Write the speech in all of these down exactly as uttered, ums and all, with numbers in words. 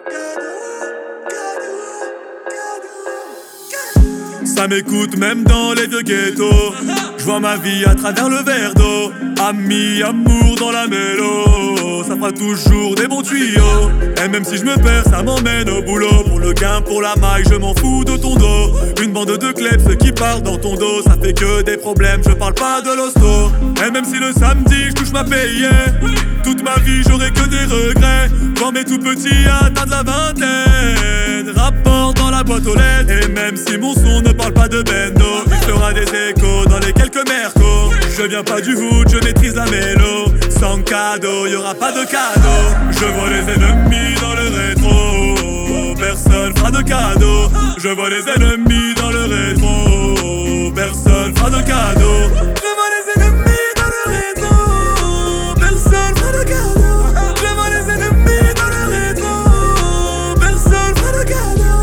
Ça m'écoute même dans les vieux ghettos. Je vois ma vie à travers le verre d'eau. Amis, amour dans la mélo. Ça fera toujours des bons tuyaux. Et même si je me perds, ça m'emmène au boulot. Pour le gain, pour la maille, je m'en fous de ton dos. Une bande de ceux qui parlent dans ton dos. Ça fait que des problèmes, je parle pas de l'hosto. Et même si le samedi, je touche ma paye, toute ma vie, j'aurai que des regrets. Quand mes tout petits atteignent la vingtaine, rapport dans la boîte aux lettres. Et même si mon son ne parle pas de bendo, il fera des échos dans les quelques mercos. Je viens pas du foot, je maîtrise la mélo. Sans cadeau, y'aura pas de cadeau. Je vois les ennemis dans le rétro. Personne fera de cadeau. Je vois les ennemis dans le rétro. Personne fera de cadeau. Je vois les ennemis dans le rétro. Personne fera de cadeau. Je vois les ennemis dans le rétro. Personne fera de cadeau.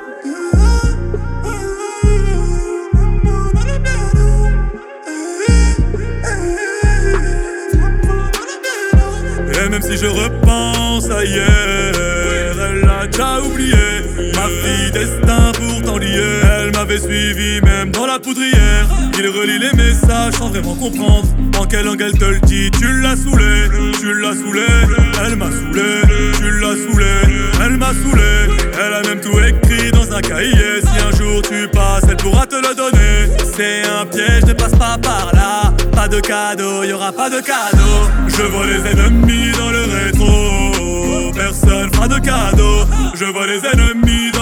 Et même si je repense à hier, elle l'a déjà oublié. Ma fille destin pourtant lié. Elle m'avait suivi même dans la poudrière. Il relie les messages sans vraiment comprendre en quelle langue elle te le dit. Tu l'as saoulé, tu l'as saoulé. Elle m'a saoulé, tu l'as saoulé. Elle m'a saoulé. Elle a même tout écrit dans un cahier. Si un jour tu passes, elle pourra te le donner. C'est un piège, ne passe pas par là. Pas de cadeau, y'aura pas de cadeau. Je vois les ennemis dans le rétro. Personne fera de cadeau. Je vois les ennemis